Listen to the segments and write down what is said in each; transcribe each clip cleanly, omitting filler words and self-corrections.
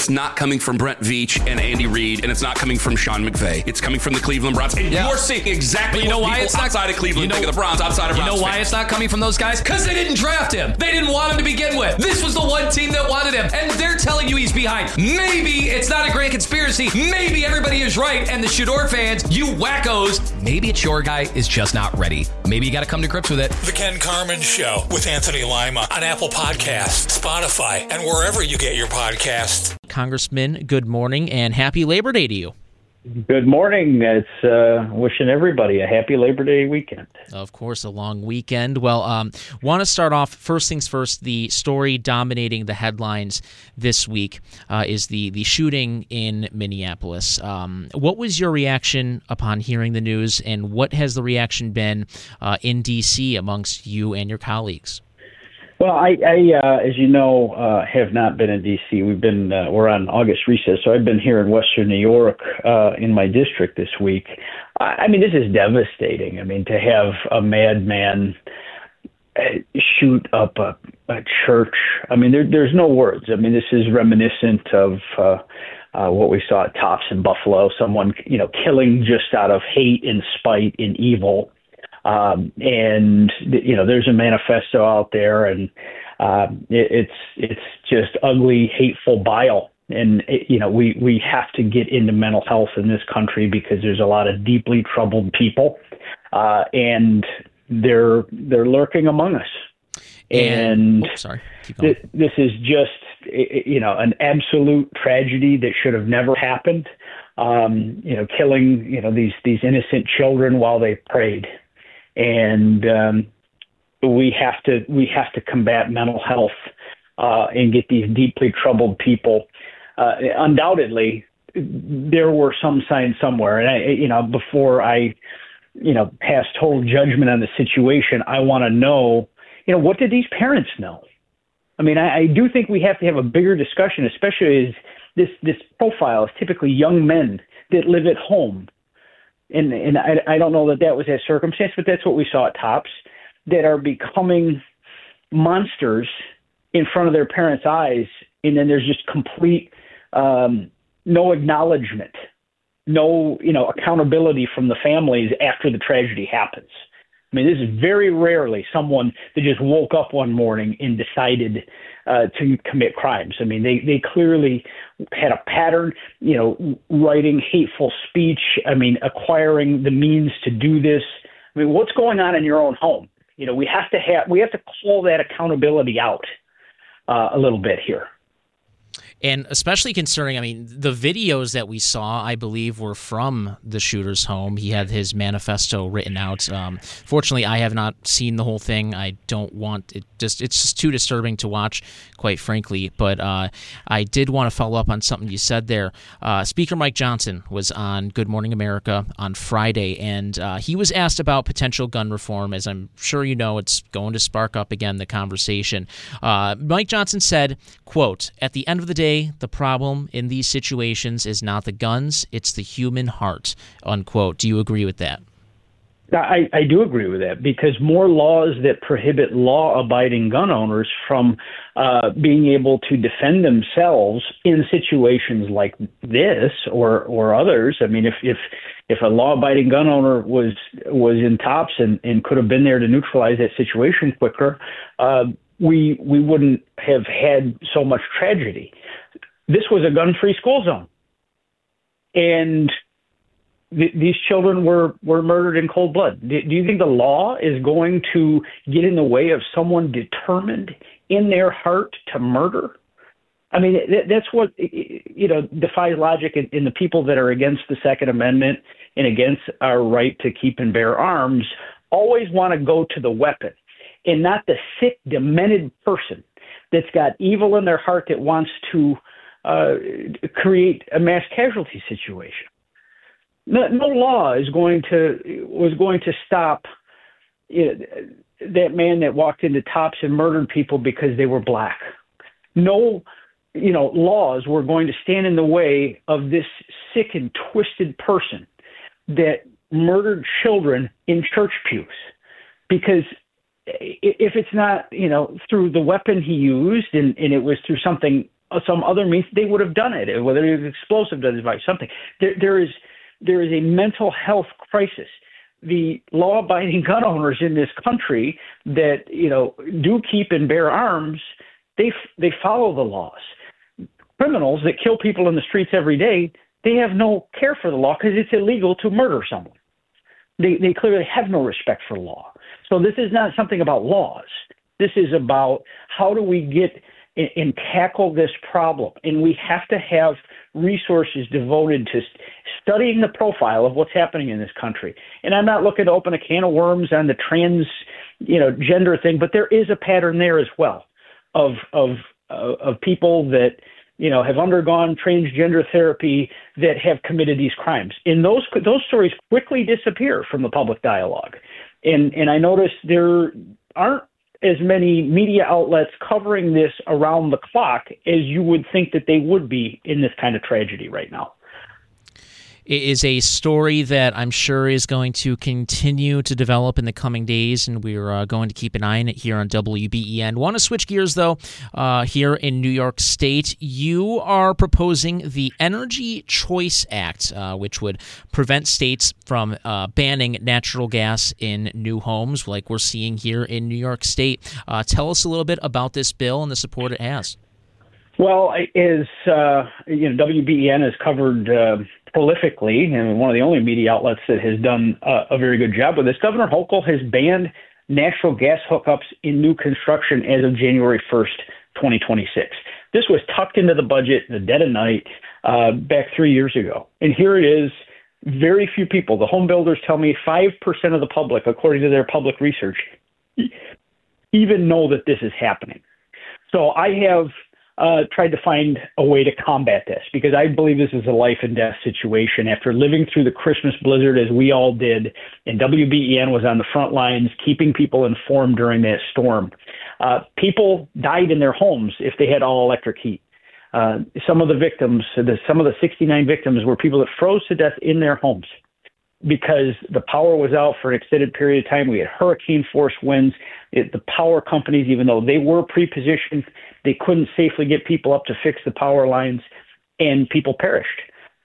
it's not coming from Brent Veach and Andy Reid, and it's not coming from Sean McVay. It's coming from the Cleveland Browns. And you're seeing exactly what people outside of Cleveland think of the Browns, outside of Browns. You know why it's not coming from those guys? Because they didn't draft him. They didn't want him to begin with. This was the one team that wanted him, and they're telling you he's behind. Maybe it's not a grand conspiracy. Maybe everybody is right, and the Shador fans, you wackos, maybe it's your guy is just not ready. Maybe you got to come to grips with it. The Ken Carman Show with Anthony Lima on Apple Podcasts, Spotify, and wherever you get your podcasts. Congressman, good morning and happy Labor Day to you. Good morning. It's wishing everybody a happy Labor Day weekend. Of course, a long weekend. Well, want to start off, first things first, the story dominating the headlines this week is the shooting in Minneapolis. What was your reaction upon hearing the news, and what has the reaction been in D.C. amongst you and your colleagues? Well, I as you know, have not been in D.C. We're on August recess, so I've been here in Western New York in my district this week. I mean, this is devastating. I mean, to have a madman shoot up a church. I mean, there's no words. I mean, this is reminiscent of what we saw at Tops in Buffalo. Someone, killing just out of hate and spite and evil. And there's a manifesto out there, and it's just ugly, hateful bile. And we have to get into mental health in this country because there's a lot of deeply troubled people, and they're lurking among us. And this is just an absolute tragedy that should have never happened. Killing these innocent children while they prayed. And we have to combat mental health and get these deeply troubled people. Undoubtedly, there were some signs somewhere, and before I pass total judgment on the situation, I want to know, what did these parents know? I mean, I do think we have to have a bigger discussion, especially as this profile is typically young men that live at home. And I don't know that was that circumstance, but that's what we saw at Tops, that are becoming monsters in front of their parents' eyes. And then there's just complete no acknowledgement, no accountability from the families after the tragedy happens. I mean, this is very rarely someone that just woke up one morning and decided to commit crimes. I mean, they clearly had a pattern, writing hateful speech. I mean, acquiring the means to do this. I mean, what's going on in your own home? We have to call that accountability out a little bit here. And especially concerning, I mean, the videos that we saw, I believe, were from the shooter's home. He had his manifesto written out. Fortunately, I have not seen the whole thing. I don't want it. It's just too disturbing to watch, quite frankly. But I did want to follow up on something you said there. Speaker Mike Johnson was on Good Morning America on Friday, and he was asked about potential gun reform. As I'm sure you know, it's going to spark up again the conversation. Mike Johnson said, quote, "At the end of the day, the problem in these situations is not the guns, it's the human heart," unquote. Do you agree with that? I do agree with that, because more laws that prohibit law-abiding gun owners from being able to defend themselves in situations like this or others. I mean, if a law-abiding gun owner was in Tops and could have been there to neutralize that situation quicker, we wouldn't have had so much tragedy. This was a gun-free school zone, and these children were murdered in cold blood. Do you think the law is going to get in the way of someone determined in their heart to murder? I mean, that's what defies logic in the people that are against the Second Amendment and against our right to keep and bear arms. Always want to go to the weapon, and not the sick, demented person that's got evil in their heart that wants to create a mass casualty situation. No law was going to stop that man that walked into Tops and murdered people because they were black. No, laws were going to stand in the way of this sick and twisted person that murdered children in church pews. Because if it's not, through the weapon he used and it was through something some other means, they would have done it, whether it was explosive device, something. There is a mental health crisis. The law-abiding gun owners in this country that, do keep and bear arms, they follow the laws. Criminals that kill people in the streets every day, they have no care for the law because it's illegal to murder someone. They clearly have no respect for law. So this is not something about laws. This is about how do we get and tackle this problem. And we have to have resources devoted to studying the profile of what's happening in this country. And I'm not looking to open a can of worms on the trans, gender thing, but there is a pattern there as well of people that, have undergone transgender therapy that have committed these crimes. And those stories quickly disappear from the public dialogue. And I noticed there aren't as many media outlets covering this around the clock as you would think that they would be in this kind of tragedy right now. It is a story that I'm sure is going to continue to develop in the coming days, and we're going to keep an eye on it here on WBEN. Want to switch gears, though, here in New York State. You are proposing the Energy Choice Act, which would prevent states from banning natural gas in new homes like we're seeing here in New York State. Tell us a little bit about this bill and the support it has. Well, as WBEN has covered prolifically, and one of the only media outlets that has done a very good job with this, Governor Hochul has banned natural gas hookups in new construction as of January 1st, 2026. This was tucked into the budget in the dead of night back 3 years ago. And here it is, very few people. The home builders tell me 5% of the public, according to their public research, even know that this is happening. So I have tried to find a way to combat this because I believe this is a life and death situation. After living through the Christmas blizzard as we all did, and WBEN was on the front lines keeping people informed during that storm, people died in their homes if they had all electric heat. Some of the 69 victims were people that froze to death in their homes because the power was out for an extended period of time. We had hurricane force winds. The power companies, even though they were pre-positioned, they couldn't safely get people up to fix the power lines, and people perished.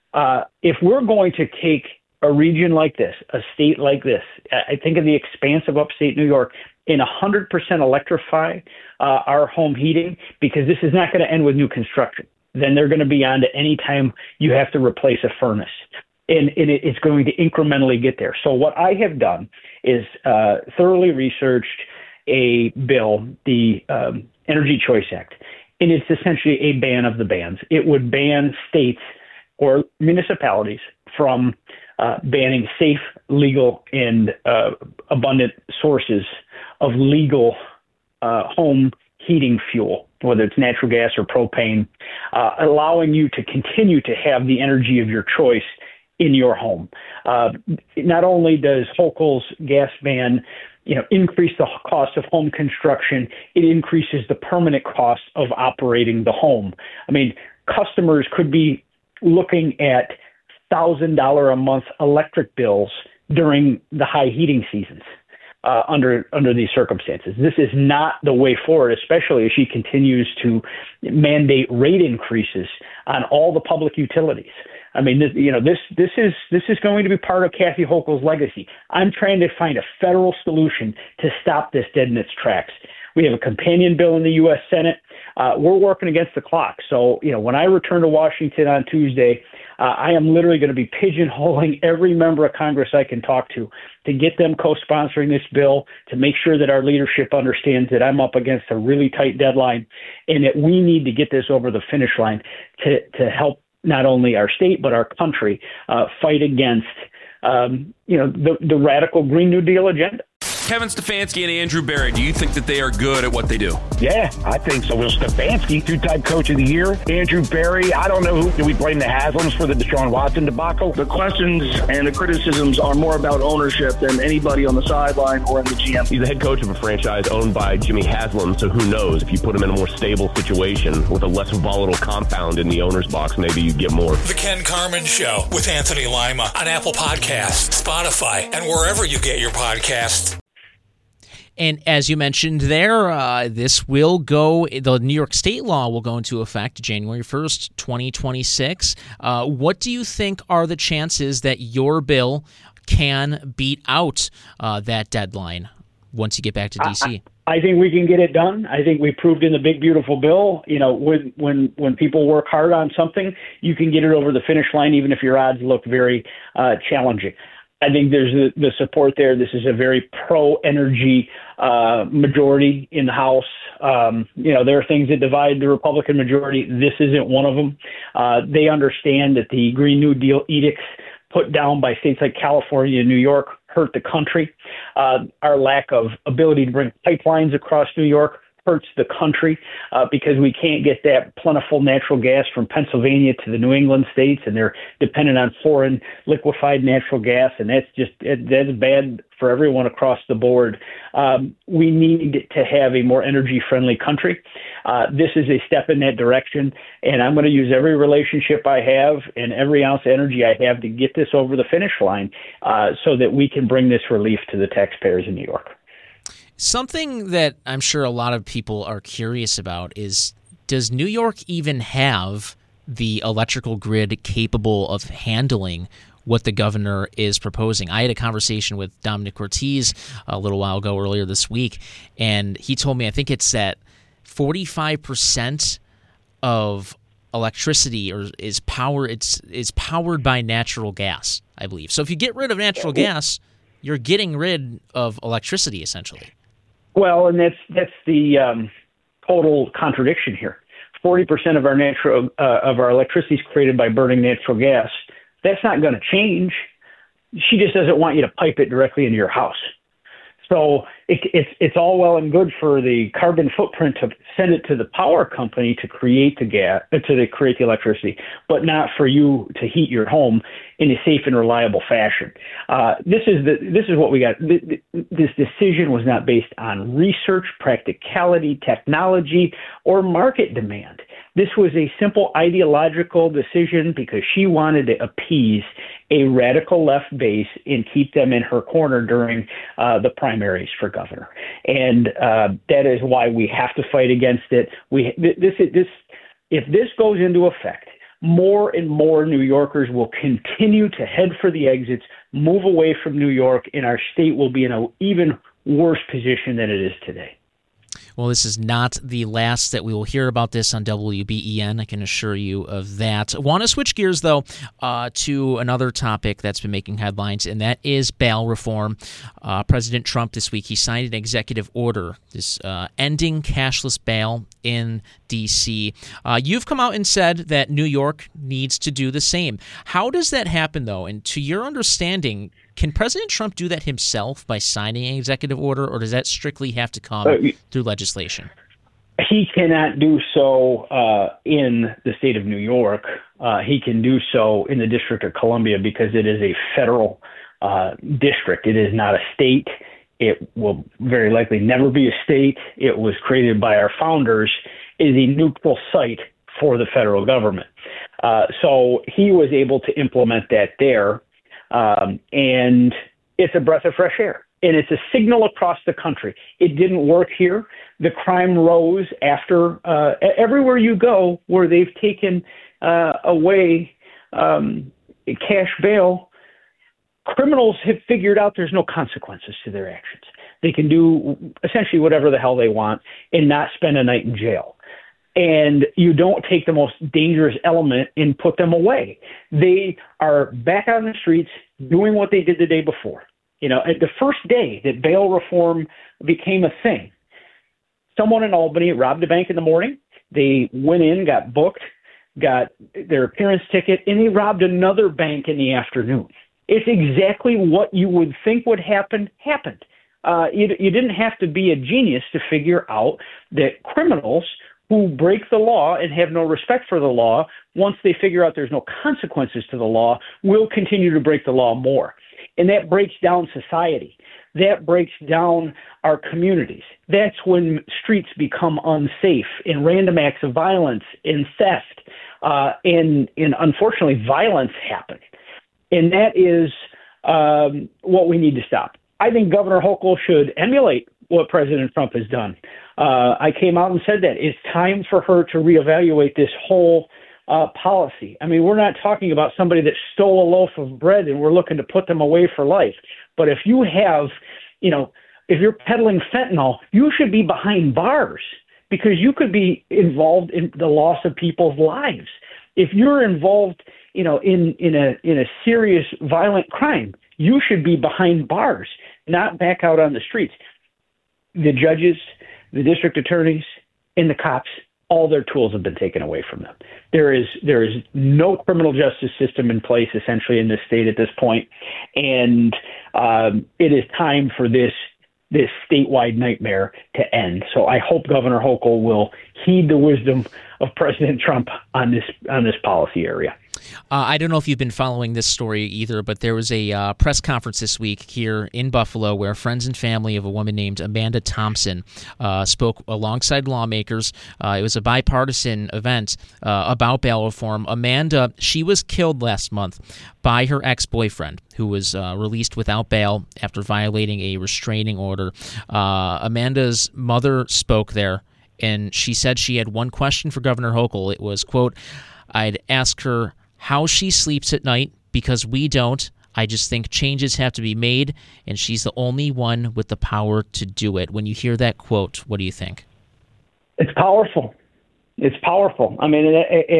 If we're going to take a region like this, a state like this, I think of the expanse of upstate New York, and 100% electrify our home heating, because this is not going to end with new construction. Then they're going to be on to any time you have to replace a furnace. And it's going to incrementally get there. So what I have done is thoroughly researched a bill, the Energy Choice Act, and it's essentially a ban of the bans. It would ban states or municipalities from banning safe, legal, and abundant sources of legal home heating fuel, whether it's natural gas or propane, allowing you to continue to have the energy of your choice in your home. Not only does Hochul's gas ban increase the cost of home construction, it increases the permanent cost of operating the home. I mean, customers could be looking at $1,000 a month electric bills during the high heating seasons under these circumstances. This is not the way forward, especially as she continues to mandate rate increases on all the public utilities. I mean, this is going to be part of Kathy Hochul's legacy. I'm trying to find a federal solution to stop this dead in its tracks. We have a companion bill in the U.S. Senate. We're working against the clock. So, when I return to Washington on Tuesday, I am literally going to be pigeonholing every member of Congress I can talk to get them co-sponsoring this bill, to make sure that our leadership understands that I'm up against a really tight deadline and that we need to get this over the finish line to help not only our state, but our country fight against, the radical Green New Deal agenda. Kevin Stefanski and Andrew Berry, do you think that they are good at what they do? Yeah, I think so. Will Stefanski, two-time coach of the year. Andrew Berry, I don't know do we blame the Haslams for the Deshaun Watson debacle? The questions and the criticisms are more about ownership than anybody on the sideline or in the GM. He's the head coach of a franchise owned by Jimmy Haslam, so who knows? If you put him in a more stable situation with a less volatile compound in the owner's box, maybe you get more. The Ken Carman Show with Anthony Lima on Apple Podcasts, Spotify, and wherever you get your podcasts. And as you mentioned there, this will go, the New York State law will go into effect January 1st, 2026. What do you think are the chances that your bill can beat out that deadline once you get back to D.C.? I think we can get it done. I think we proved in the big, beautiful bill, when people work hard on something, you can get it over the finish line, even if your odds look very challenging. I think there's the support there. This is a very pro-energy majority in the House. There are things that divide the Republican majority. This isn't one of them. They understand that the Green New Deal edicts put down by states like California and New York hurt the country. Our lack of ability to bring pipelines across New York hurts the country because we can't get that plentiful natural gas from Pennsylvania to the New England states, and they're dependent on foreign liquefied natural gas, and that's bad for everyone across the board. We need to have a more energy-friendly country. This is a step in that direction, and I'm going to use every relationship I have and every ounce of energy I have to get this over the finish line so that we can bring this relief to the taxpayers in New York. Something that I'm sure a lot of people are curious about is, does New York even have the electrical grid capable of handling what the governor is proposing? I had a conversation with Dominic Ortiz a little while ago, earlier this week, and he told me, I think it's that 45% of electricity is powered by natural gas, I believe. So if you get rid of natural gas, you're getting rid of electricity, essentially. Well, and that's the total contradiction here. 40% of our electricity is created by burning natural gas. That's not going to change. She just doesn't want you to pipe it directly into your house. So it's all well and good for the carbon footprint to send it to the power company to create the gas, to create the electricity, but not for you to heat your home in a safe and reliable fashion. This is what we got. This decision was not based on research, practicality, technology, or market demand. This was a simple ideological decision because she wanted to appease a radical left base and keep them in her corner during the primaries for governor. And that is why we have to fight against it. If this goes into effect, more and more New Yorkers will continue to head for the exits, move away from New York, and our state will be in an even worse position than it is today. Well, this is not the last that we will hear about this on WBEN. I can assure you of that. I want to switch gears, though, to another topic that's been making headlines, and that is bail reform. President Trump this week, he signed an executive order, this ending cashless bail in D.C. You've come out and said that New York needs to do the same. How does that happen, though? And to your understanding, can President Trump do that himself by signing an executive order, or does that strictly have to come through legislation? He cannot do so in the state of New York. He can do so in the District of Columbia because it is a federal district. It is not a state. It will very likely never be a state. It was created by our founders. It is a neutral site for the federal government. So he was able to implement that there. And it's a breath of fresh air, and it's a signal across the country. It didn't work here. The crime rose after everywhere you go where they've taken away cash bail. Criminals have figured out there's no consequences to their actions. They can do essentially whatever the hell they want and not spend a night in jail. And you don't take the most dangerous element and put them away. They are back on the streets doing what they did the day before. At the first day that bail reform became a thing, someone in Albany robbed a bank in the morning. They went in, got booked, got their appearance ticket, and they robbed another bank in the afternoon. It's exactly what you would think would happen, happened. You didn't have to be a genius to figure out that criminals who break the law and have no respect for the law, once they figure out there's no consequences to the law, will continue to break the law more. And that breaks down society. That breaks down our communities. That's when streets become unsafe and random acts of violence, incest, and unfortunately violence happen. And that is what we need to stop. I think Governor Hochul should emulate what President Trump has done. I came out and said that it's time for her to reevaluate this whole policy. I mean, we're not talking about somebody that stole a loaf of bread and we're looking to put them away for life. But if you have, if you're peddling fentanyl, you should be behind bars because you could be involved in the loss of people's lives. If you're involved, in a serious violent crime, you should be behind bars, not back out on the streets. The judges, the district attorneys, and the cops, all their tools have been taken away from them. There is no criminal justice system in place essentially in this state at this point, and it is time for this statewide nightmare to end. So I hope Governor Hochul will heed the wisdom of President Trump on this policy area. I don't know if you've been following this story either, but there was a press conference this week here in Buffalo where friends and family of a woman named Amanda Thompson spoke alongside lawmakers. It was a bipartisan event about bail reform. Amanda, she was killed last month by her ex-boyfriend, who was released without bail after violating a restraining order. Amanda's mother spoke there, and she said she had one question for Governor Hochul. It was, quote, "I'd ask her how she sleeps at night because we don't. I just think changes have to be made, and she's the only one with the power to do it." When you hear that quote, what do you think? It's powerful. It's powerful. I mean,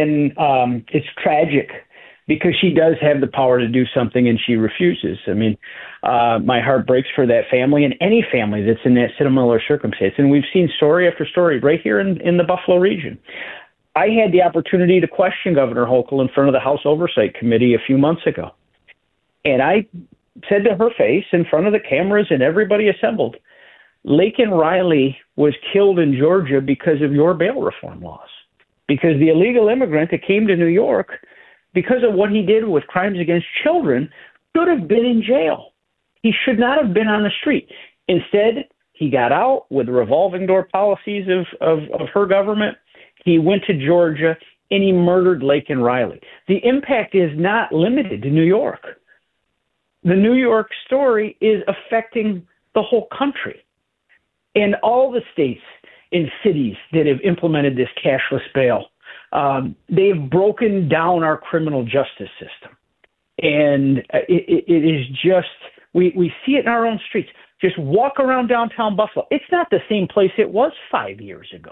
and it's tragic because she does have the power to do something and she refuses. I mean, my heart breaks for that family and any family that's in that similar circumstance. And we've seen story after story right here in the Buffalo region. I had the opportunity to question Governor Hochul in front of the House Oversight Committee a few months ago. And I said to her face in front of the cameras and everybody assembled, Laken Riley was killed in Georgia because of your bail reform laws. Because the illegal immigrant that came to New York, because of what he did with crimes against children, should have been in jail. He should not have been on the street. Instead, he got out with the revolving door policies of her government. He went to Georgia, and he murdered Laken Riley. The impact is not limited to New York. The New York story is affecting the whole country. And all the states and cities that have implemented this cashless bail, they've broken down our criminal justice system. And it is just, we see it in our own streets. Just walk around downtown Buffalo. It's not the same place it was 5 years ago.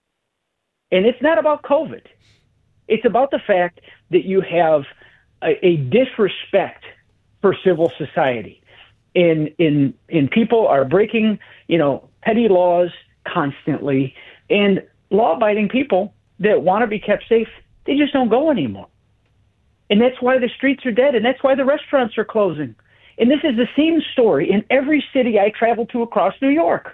And it's not about COVID. It's about the fact that you have a disrespect for civil society. And people are breaking, petty laws constantly. And law-abiding people that want to be kept safe, they just don't go anymore. And that's why the streets are dead, and that's why the restaurants are closing. And this is the same story in every city I travel to across New York.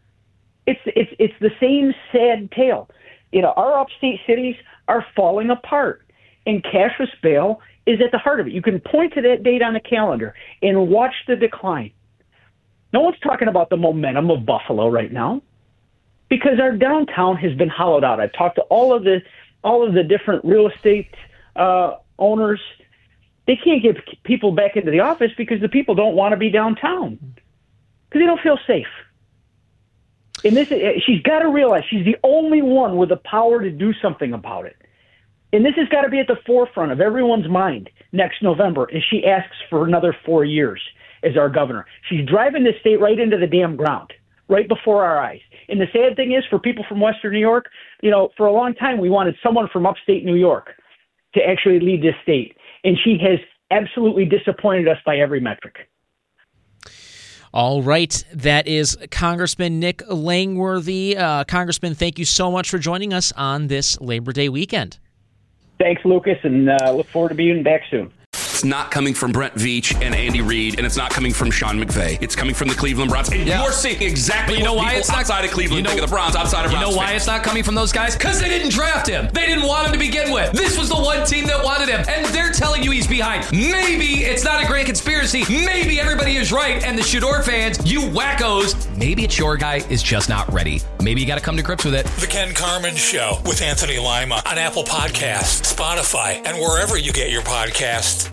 It's the same sad tale. Our upstate cities are falling apart, and cashless bail is at the heart of it. You can point to that date on the calendar and watch the decline. No one's talking about the momentum of Buffalo right now because our downtown has been hollowed out. I've talked to all of the different real estate owners. They can't get people back into the office because the people don't want to be downtown because they don't feel safe. And she's got to realize she's the only one with the power to do something about it. And this has got to be at the forefront of everyone's mind next November as she asks for another 4 years as our governor. She's driving this state right into the damn ground, right before our eyes. And the sad thing is, for people from Western New York, for a long time we wanted someone from upstate New York to actually lead this state. And she has absolutely disappointed us by every metric. All right. That is Congressman Nick Langworthy. Congressman, thank you so much for joining us on this Labor Day weekend. Thanks, Lucas, and look forward to being back soon. It's not coming from Brent Veach and Andy Reid, and it's not coming from Sean McVay. It's coming from the Cleveland Browns. And you're seeing exactly what people it's outside of Cleveland think of the Browns, outside of Browns. You know why it's not coming from those guys? Because they didn't draft him. They didn't want him to begin with. This was the one team that wanted him, and they're telling you he's behind. Maybe it's not a grand conspiracy. Maybe everybody is right, and the Shador fans, you wackos, maybe it's your guy is just not ready. Maybe you got to come to grips with it. The Ken Carman Show with Anthony Lima on Apple Podcasts, Spotify, and wherever you get your podcasts.